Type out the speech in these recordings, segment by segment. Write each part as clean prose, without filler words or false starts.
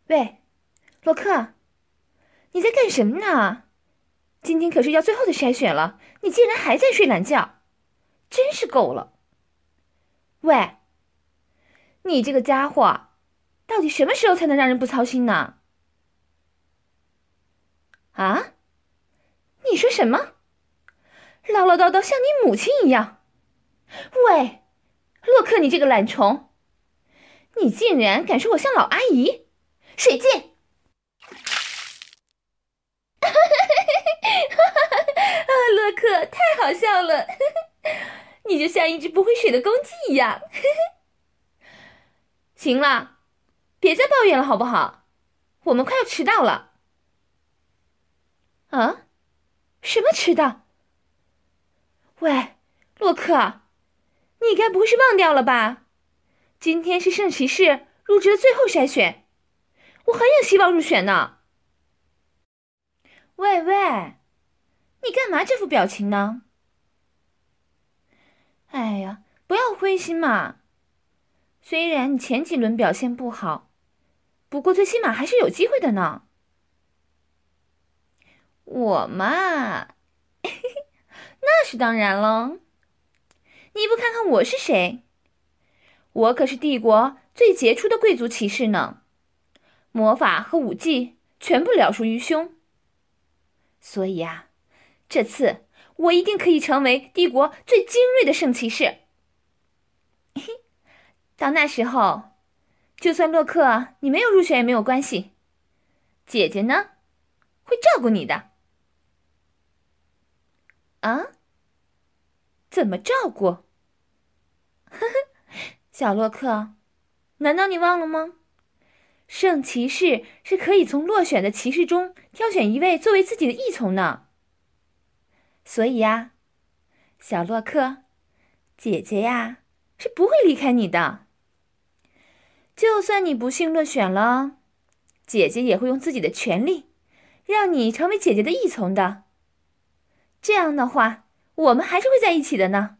喂，洛克，你在干什么呢？今天可是要最后的筛选了，你竟然还在睡懒觉，真是够了。喂，你这个家伙，到底什么时候才能让人不操心呢？啊？你说什么？唠唠叨叨像你母亲一样。喂，洛克，你这个懒虫，你竟然敢说我像老阿姨！水镜！啊，洛克，太好笑了，你就像一只不会水的公鸡一样。行了，别再抱怨了好不好？我们快要迟到了。啊？什么迟到？喂，洛克，你该不会是忘掉了吧？今天是圣骑士入职的最后筛选，我很有希望入选呢。喂喂，你干嘛这副表情呢？哎呀，不要灰心嘛。虽然你前几轮表现不好，不过最起码还是有机会的呢。我嘛，那是当然了。你不看看我是谁？我可是帝国最杰出的贵族骑士呢，魔法和武技全部了如于胸。所以啊，这次我一定可以成为帝国最精锐的圣骑士。到那时候，就算洛克你没有入选也没有关系，姐姐呢，会照顾你的。啊？怎么照顾？呵呵，小洛克，难道你忘了吗？圣骑士是可以从落选的骑士中挑选一位作为自己的义从呢。所以呀，小洛克，姐姐呀，是不会离开你的。就算你不幸落选了，姐姐也会用自己的权利，让你成为姐姐的义从的。这样的话，我们还是会在一起的呢。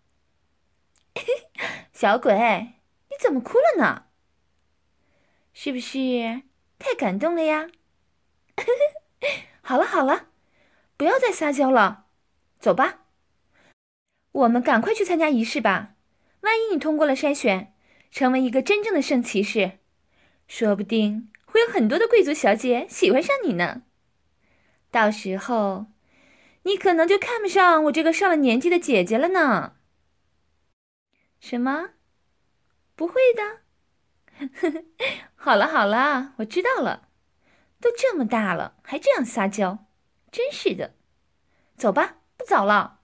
小鬼，你怎么哭了呢？是不是太感动了呀？好了好了，不要再撒娇了，走吧，我们赶快去参加仪式吧。万一你通过了筛选，成为一个真正的圣骑士，说不定会有很多的贵族小姐喜欢上你呢。到时候，你可能就看不上我这个上了年纪的姐姐了呢。什么？不会的。好了好了，我知道了。都这么大了，还这样撒娇，真是的。走吧，不早了。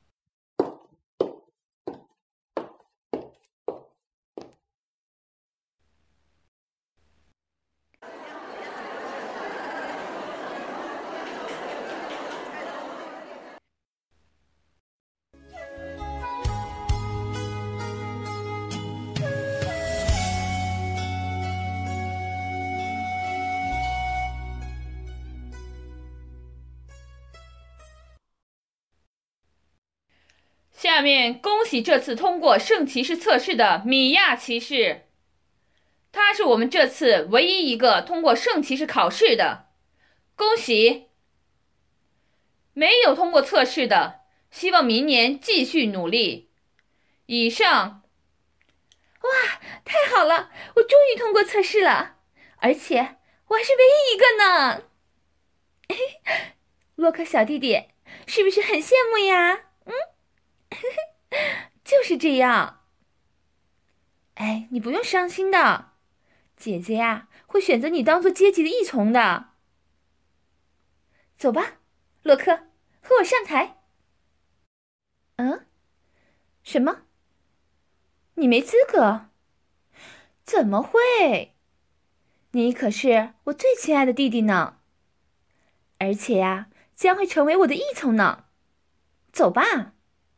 下面恭喜这次通过圣骑士测试的米亚骑士，他是我们这次唯一一个通过圣骑士考试的，恭喜！没有通过测试的，希望明年继续努力。以上。 哇，太好了，我终于通过测试了，而且我还是唯一一个呢。洛克小弟弟，是不是很羡慕呀？就是这样。哎，你不用伤心的，姐姐呀，会选择你当做阶级的义从的。走吧，洛克，和我上台。嗯？什么？你没资格？怎么会？你可是我最亲爱的弟弟呢，而且呀，将会成为我的义从呢。走吧。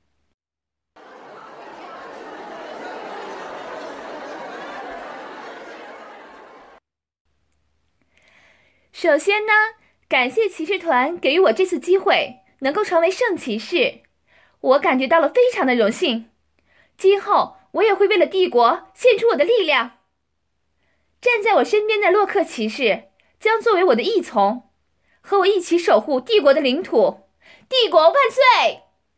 首先呢，感谢骑士团给予我这次机会，能够成为圣骑士，我感觉到了非常的荣幸。今后我也会为了帝国献出我的力量。 站在我身边的洛克骑士将作为我的义从，和我一起守护帝国的领土。帝国万岁！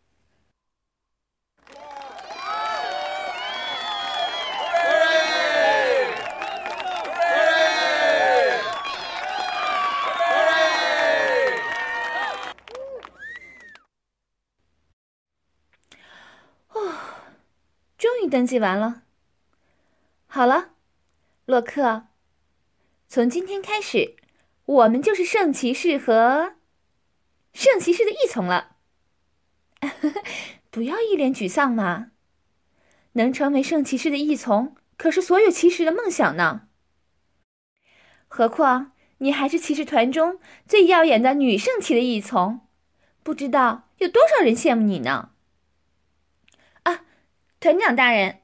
终于登记完了。好了，洛克，从今天开始，我们就是圣骑士和圣骑士的义从了。不要一脸沮丧嘛，能成为圣骑士的义从，可是所有骑士的梦想呢。何况你还是骑士团中最耀眼的女圣骑的义从，不知道有多少人羡慕你呢。啊，团长大人。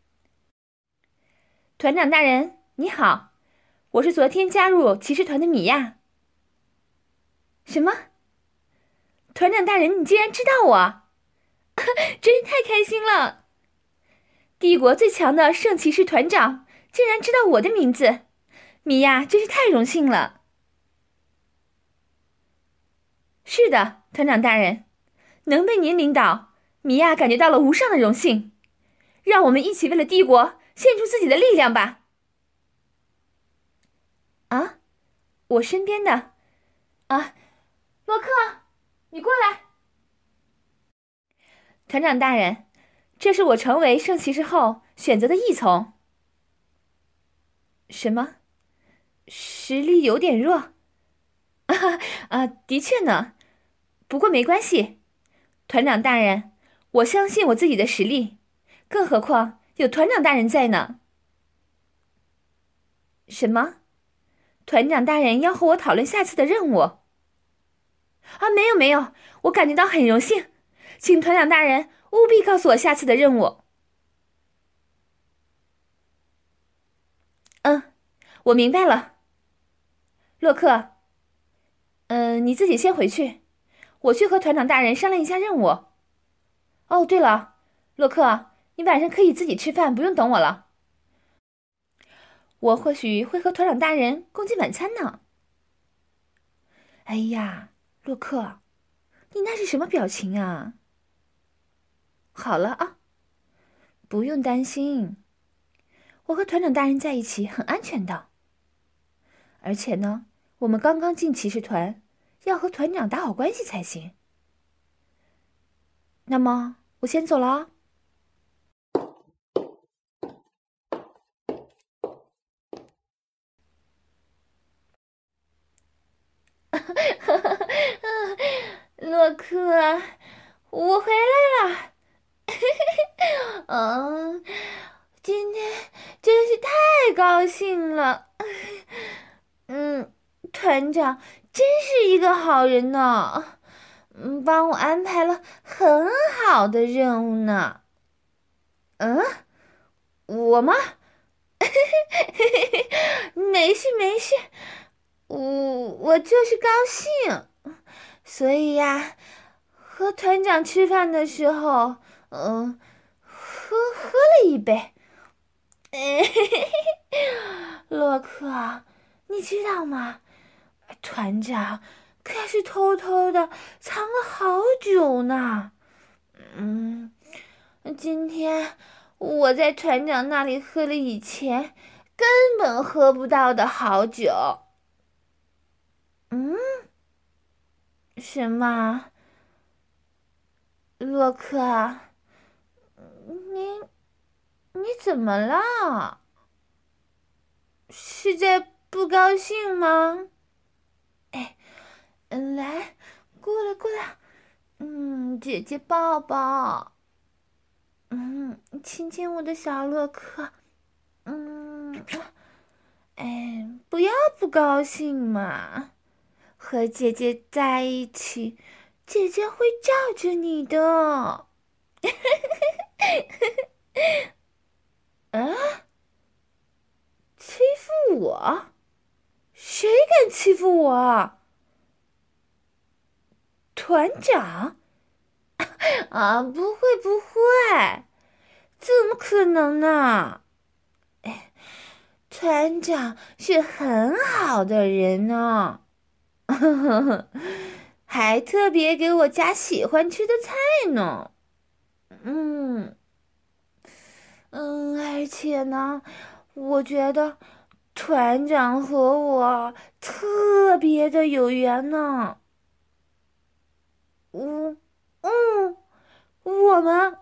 团长大人，你好，我是昨天加入骑士团的米娅。什么？团长大人，你竟然知道我，真是太开心了！帝国最强的圣骑士团长竟然知道我的名字，米娅真是太荣幸了。是的，团长大人，能被您领导，米娅感觉到了无上的荣幸。让我们一起为了帝国献出自己的力量吧！啊，我身边的，洛克，你过来。团长大人，这是我成为圣骑士后选择的义从。什么？实力有点弱？的确呢，不过没关系。团长大人，我相信我自己的实力，更何况有团长大人在呢。什么？团长大人要和我讨论下次的任务？没有，我感觉到很荣幸，请团长大人务必告诉我下次的任务。我明白了。洛克，你自己先回去，我去和团长大人商量一下任务。哦，对了，洛克，你晚上可以自己吃饭，不用等我了。我或许会和团长大人共进晚餐呢。哎呀，洛克，你那是什么表情啊？好了啊，不用担心，我和团长大人在一起很安全的。而且呢，我们刚刚进骑士团，要和团长打好关系才行。那么，我先走了啊。洛克，我回来了。今天真是太高兴了。团长真是一个好人呢，帮我安排了很好的任务呢。我吗？没事，我就是高兴，所以呀，和团长吃饭的时候，喝了一杯。洛克，你知道吗？团长可是偷偷的藏了好久呢。今天我在团长那里喝了以前根本喝不到的好酒。什么？洛克，你怎么了？是在不高兴吗？来，过来，姐姐抱抱，亲亲我的小洛克，不要不高兴嘛，和姐姐在一起，姐姐会罩着你的。欺负我？谁敢欺负我？团长？不会，怎么可能呢？ 团长是很好的人呢，还特别给我夹喜欢吃的菜呢。而且呢，我觉得团长和我特别的有缘呢。嗯嗯，我们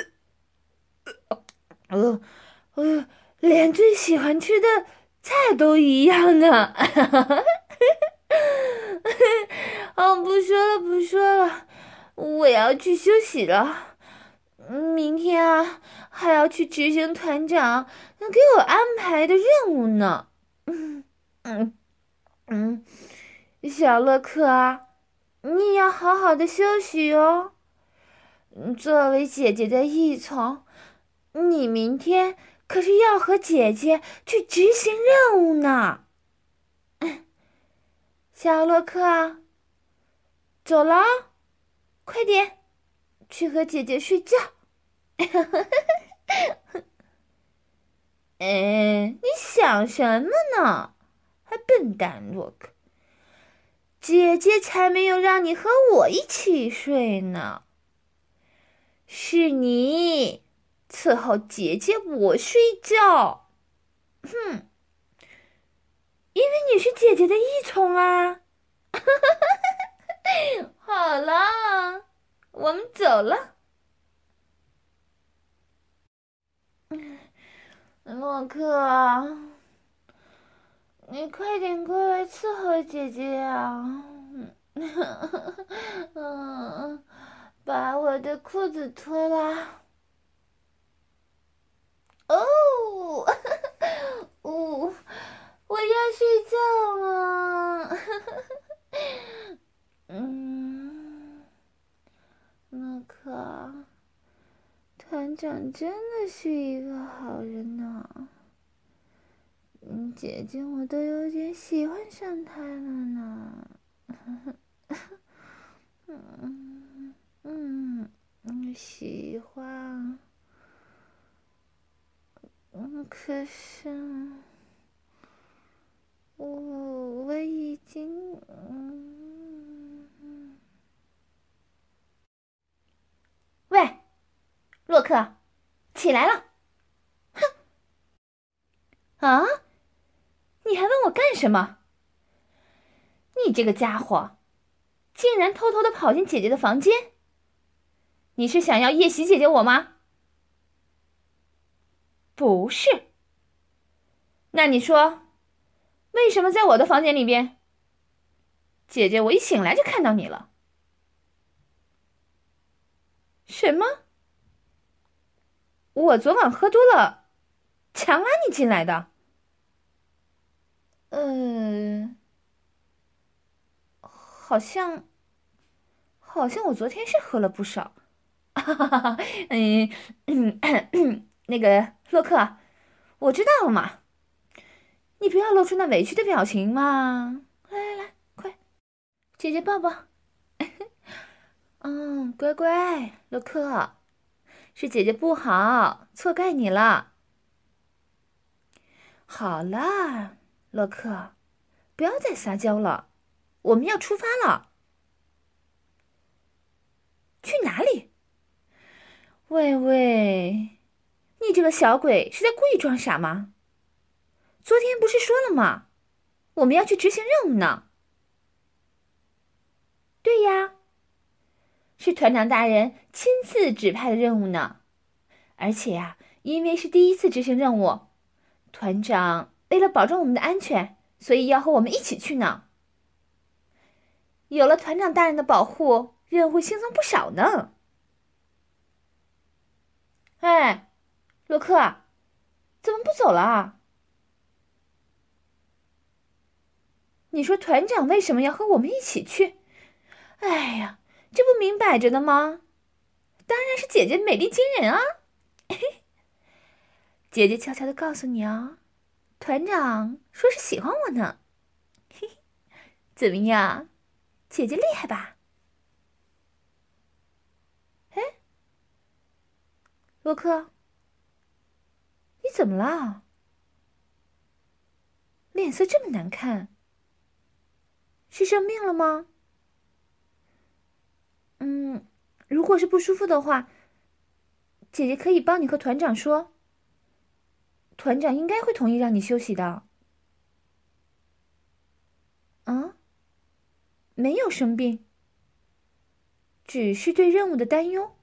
呃连最喜欢吃的菜都一样呢。不说了，不说了，我要去休息了。明天啊，还要去执行团长给我安排的任务呢。嗯嗯嗯，小乐克啊，你要好好的休息哦。作为姐姐的一从，你明天可是要和姐姐去执行任务呢。小洛克啊，走了，快点去和姐姐睡觉。你想什么呢？还笨蛋洛克，姐姐才没有让你和我一起睡呢。是你伺候姐姐我睡觉。哼，因为你是姐姐的依从啊。好了，我们走了。洛克，你快点过来伺候姐姐啊！把我的裤子脱了。哦，我要睡觉了。洛克，团长真的是一个好人呢。姐姐我都有点喜欢上他了呢。喜欢。可是我已经喂，洛克，起来了！哼！啊！你还问我干什么？你这个家伙，竟然偷偷的跑进姐姐的房间！你是想要夜袭姐姐我吗？不是。那你说，为什么在我的房间里边？姐姐我一醒来就看到你了。什么？我昨晚喝多了，强拉你进来的。好像我昨天是喝了不少。那个洛克，我知道了嘛，你不要露出那委屈的表情嘛。来，快，姐姐抱抱。乖乖，洛克，是姐姐不好，错怪你了。好啦，洛克，不要再撒娇了，我们要出发了。去哪里？喂喂，你这个小鬼是在故意装傻吗？昨天不是说了吗？我们要去执行任务呢。对呀，是团长大人亲自指派的任务呢。而且呀，因为是第一次执行任务，团长为了保证我们的安全，所以要和我们一起去呢。有了团长大人的保护，任务会轻松不少呢。哎，洛克，怎么不走了？你说团长为什么要和我们一起去？哎呀，这不明摆着的吗？当然是姐姐美丽惊人啊！姐姐悄悄地告诉你哦，团长说是喜欢我呢。嘿嘿，怎么样，姐姐厉害吧？哎，洛克，你怎么了？ 脸色这么难看，是生病了吗？如果是不舒服的话，姐姐可以帮你和团长说，团长应该会同意让你休息的。啊？没有生病，只是对任务的担忧。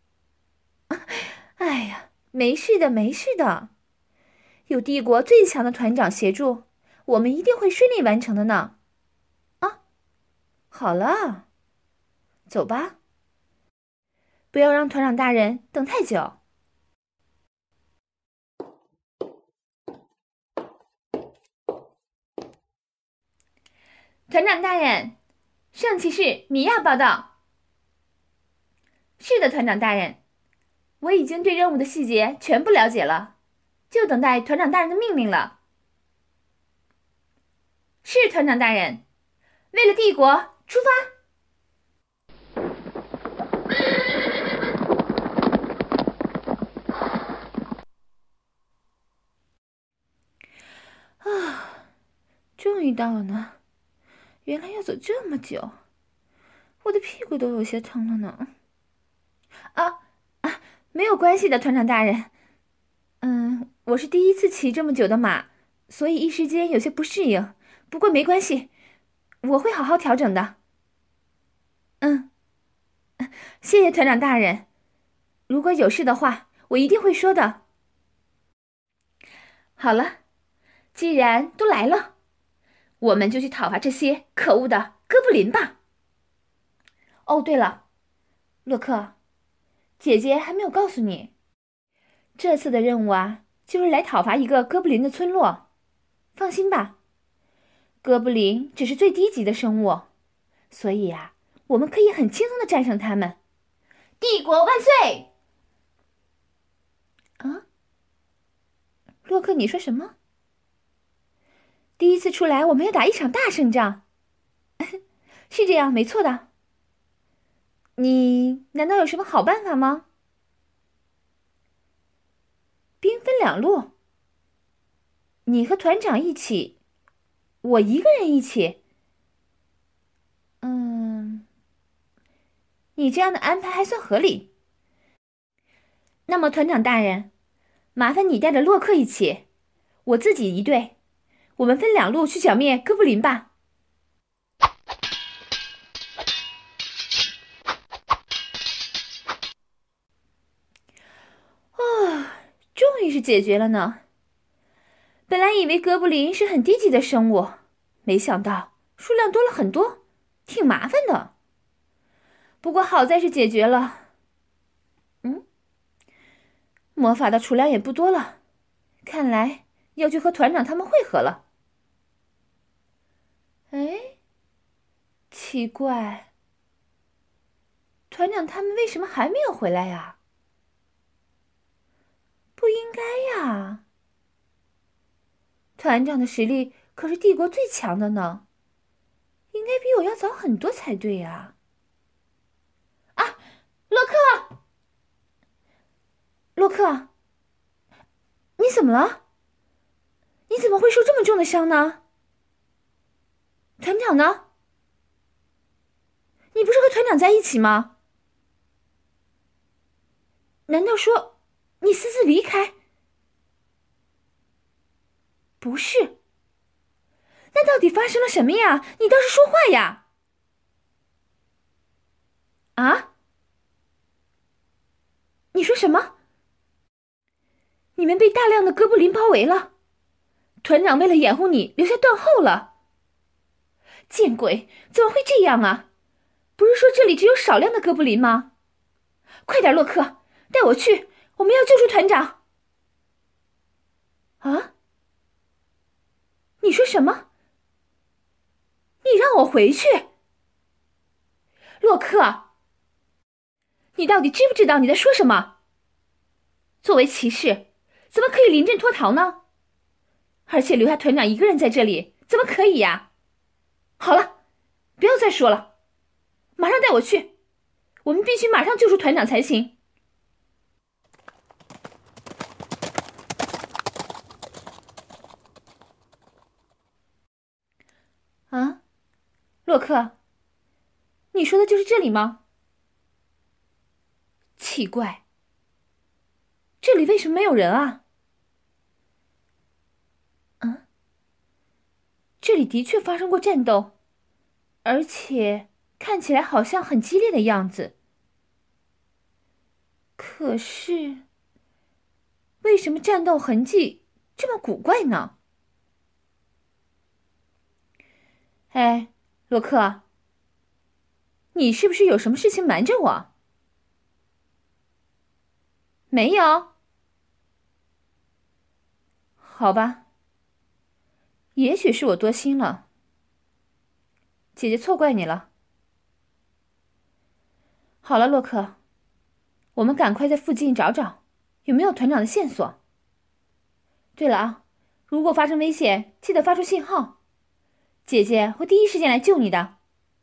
哎呀，没事的，没事的，有帝国最强的团长协助，我们一定会顺利完成的呢。啊，好了，走吧，不要让团长大人等太久。团长大人，圣骑士米娅报道。是的，团长大人，我已经对任务的细节全部了解了，就等待团长大人的命令了。是，团长大人，为了帝国，出发！终于到了呢，原来要走这么久，我的屁股都有些疼了呢。没有关系的，团长大人。我是第一次骑这么久的马，所以一时间有些不适应，不过没关系，我会好好调整的。谢谢团长大人，如果有事的话，我一定会说的。好了，既然都来了，我们就去讨伐这些可恶的哥布林吧。哦，对了，洛克，姐姐还没有告诉你，这次的任务啊，就是来讨伐一个哥布林的村落。放心吧，哥布林只是最低级的生物，所以啊，我们可以很轻松的战胜他们。帝国万岁！啊，洛克，你说什么？第一次出来，我们要打一场大胜仗。是这样，没错的。你难道有什么好办法吗？兵分两路，你和团长一起，我一个人一起。你这样的安排还算合理。那么团长大人，麻烦你带着洛克一起，我自己一队，我们分两路去剿灭哥布林吧。终于是解决了呢。本来以为哥布林是很低级的生物，没想到数量多了很多，挺麻烦的。不过好在是解决了。魔法的储量也不多了，看来要去和团长他们会合了。哎，奇怪，团长他们为什么还没有回来呀？不应该呀，团长的实力可是帝国最强的呢，应该比我要早很多才对呀。啊，洛克！洛克，你怎么了？你怎么会受这么重的伤呢？团长呢？你不是和团长在一起吗？难道说你私自离开？不是。那到底发生了什么呀？你倒是说话呀！啊？你说什么？你们被大量的哥布林包围了，团长为了掩护你留下断后了。见鬼，怎么会这样啊？不是说这里只有少量的哥布林吗？快点，洛克，带我去，我们要救出团长。啊？你说什么？你让我回去？洛克，你到底知不知道你在说什么？作为骑士，怎么可以临阵脱逃呢？而且留下团长一个人在这里，怎么可以呀？好了，不要再说了，马上带我去，我们必须马上救出团长才行。 洛克，你说的就是这里吗？奇怪，这里为什么没有人啊？这里的确发生过战斗，而且看起来好像很激烈的样子。可是，为什么战斗痕迹这么古怪呢？哎，洛克，你是不是有什么事情瞒着我？没有？好吧，也许是我多心了，姐姐错怪你了。好了，洛克，我们赶快在附近找找，有没有团长的线索。对了啊，如果发生危险，记得发出信号，姐姐会第一时间来救你的。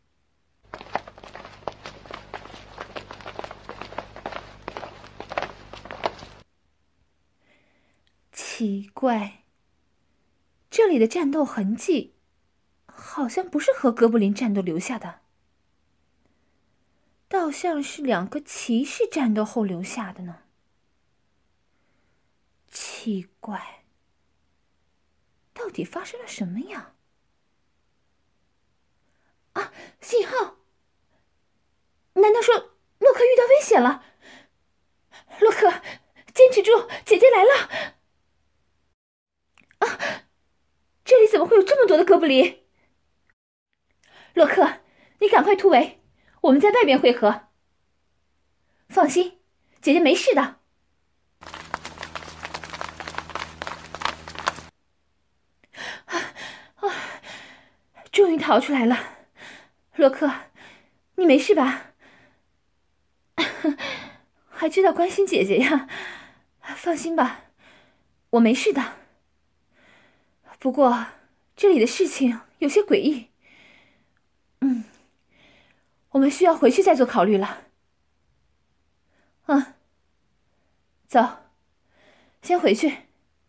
奇怪，这里的战斗痕迹好像不是和哥布林战斗留下的，倒像是两个骑士战斗后留下的呢。奇怪，到底发生了什么呀？啊，信号！难道说洛克遇到危险了？洛克，坚持住，姐姐来了！啊，这里怎么会有这么多的哥布林？洛克，你赶快突围，我们在外面会合。放心，姐姐没事的。终于逃出来了，洛克，你没事吧？还知道关心姐姐呀？放心吧，我没事的。不过这里的事情有些诡异，我们需要回去再做考虑了。走，先回去。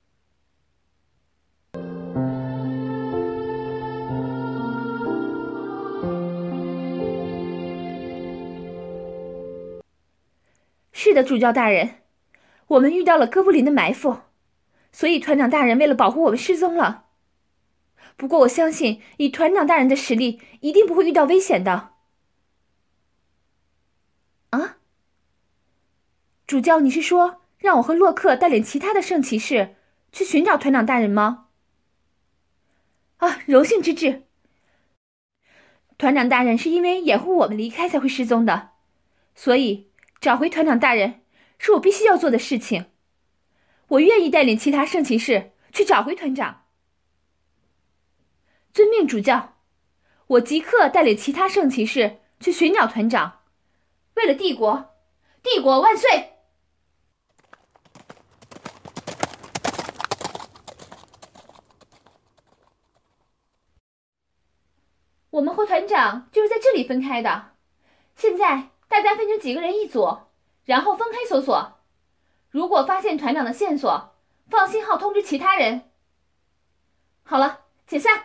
是的，主教大人，我们遇到了哥布林的埋伏，所以团长大人为了保护我们失踪了。不过我相信以团长大人的实力，一定不会遇到危险的。啊？主教，你是说让我和洛克带领其他的圣骑士去寻找团长大人吗？啊，荣幸之至。团长大人是因为掩护我们离开才会失踪的，所以找回团长大人是我必须要做的事情。我愿意带领其他圣骑士去找回团长。遵命，主教。我即刻带领其他圣骑士去寻找团长。为了帝国，帝国万岁！我们和团长就是在这里分开的。现在大家分成几个人一组，然后分开搜索。如果发现团长的线索，放信号通知其他人。好了，解散。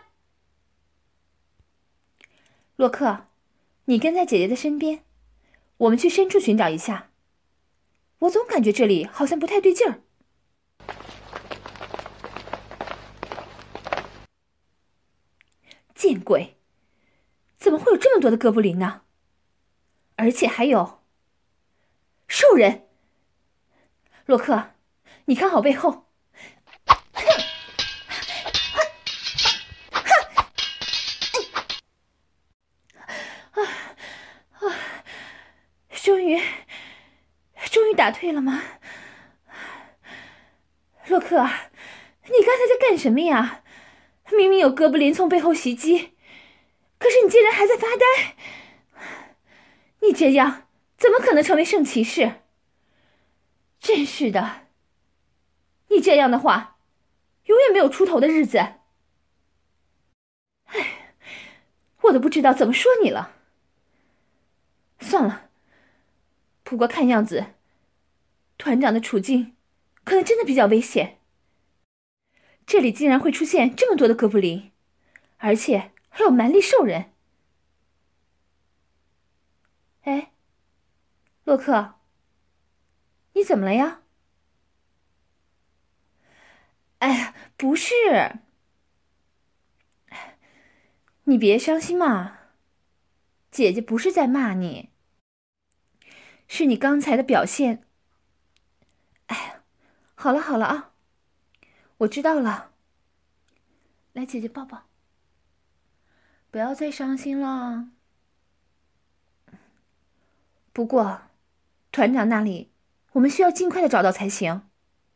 洛克，你跟在姐姐的身边，我们去深处寻找一下。我总感觉这里好像不太对劲儿。见鬼！怎么会有这么多的哥布林呢？而且还有兽人！洛克，你看好背后。终于打退了吗？洛克，你刚才在干什么呀？明明有哥布林从背后袭击，可是你竟然还在发呆。你这样怎么可能成为圣骑士？真是的，你这样的话，永远没有出头的日子。唉，我都不知道怎么说你了。算了，不过看样子，团长的处境可能真的比较危险。这里竟然会出现这么多的哥布林，而且还有蛮力兽人， 哎，洛克，你怎么了呀？哎呀，不是，你别伤心嘛，姐姐不是在骂你，是你刚才的表现。哎呀，好了好了啊，我知道了。来，姐姐抱抱，不要再伤心了。不过，团长那里我们需要尽快的找到才行。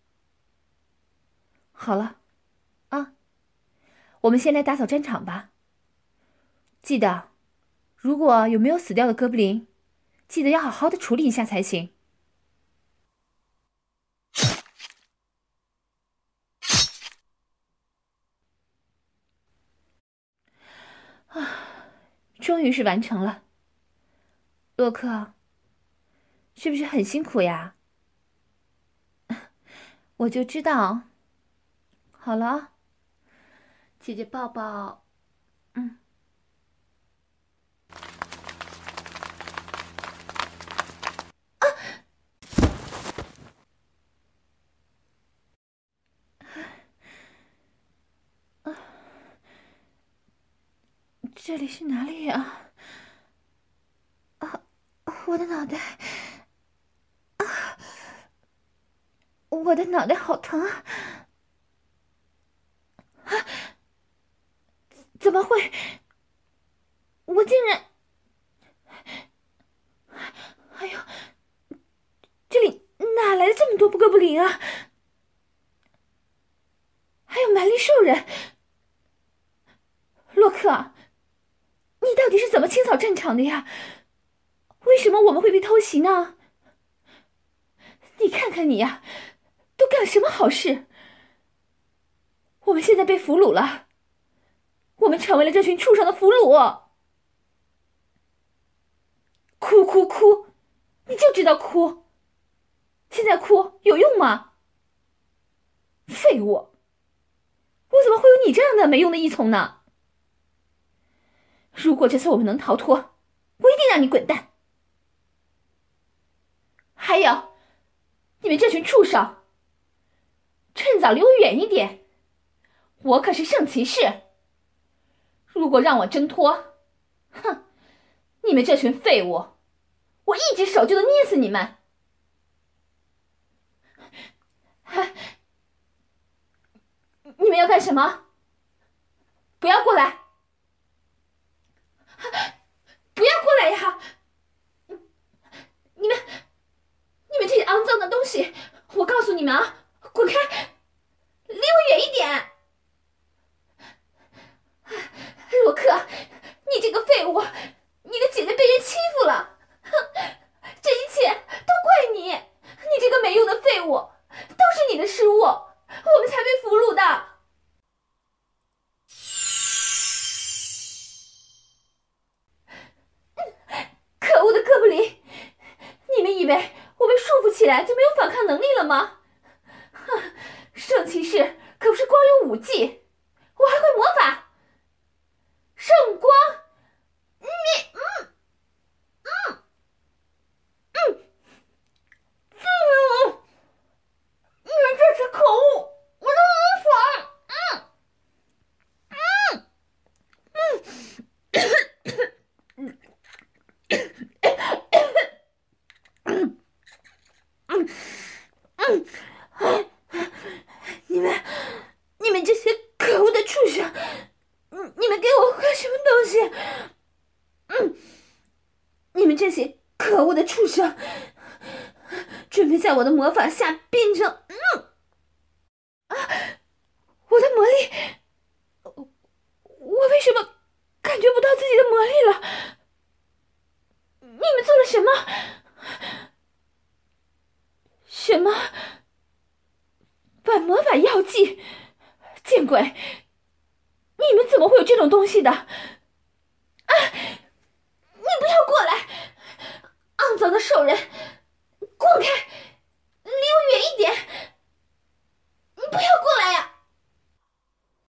好了，啊，我们先来打扫战场吧。记得，如果有没有死掉的哥布林，记得要好好的处理一下才行。终于是完成了，洛克，是不是很辛苦呀？我就知道。好了，姐姐抱抱。这里是哪里呀？啊，我的脑袋，我的脑袋好疼啊！怎么会？我竟然……哎呦，这里哪来的这么多哥布林啊？还有蛮力兽人！洛克，你到底是怎么清扫战场的呀？为什么我们会被偷袭呢？你看看你呀，都干了什么好事？我们现在被俘虏了，我们成为了这群畜生的俘虏。哭哭哭，你就知道哭。现在哭有用吗？废物！我怎么会有你这样的没用的异从呢？如果这次我们能逃脱，我一定让你滚蛋。还有，你们这群畜生，趁早离我远一点！我可是圣骑士，如果让我挣脱，哼，你们这群废物，我一只手就能捏死你们！你们要干什么？不要过来！不要过来呀！你们这些肮脏的东西，我告诉你们啊，滚开，离我远一点！洛克，你这个废物，你的姐姐被人欺负了，哼，这一切都怪你，你这个没用的废物，都是你的失误，我们才被俘虏的。可恶的哥布林，你们以为我被束缚起来就没有反抗能力了吗？哼，圣骑士可不是光有武技，我还会魔法。圣光，你你们这是可恶！我的魔法，你们这些可恶的畜生，你们给我喝什么东西？你们这些可恶的畜生，准备在我的魔法下变成……我的魔力，我为什么感觉不到自己的魔力了？你们做了什么？什么？反魔法药剂？见鬼！你们怎么会有这种东西的？啊！你不要过来！肮脏的兽人，滚开！离我远一点！你不要过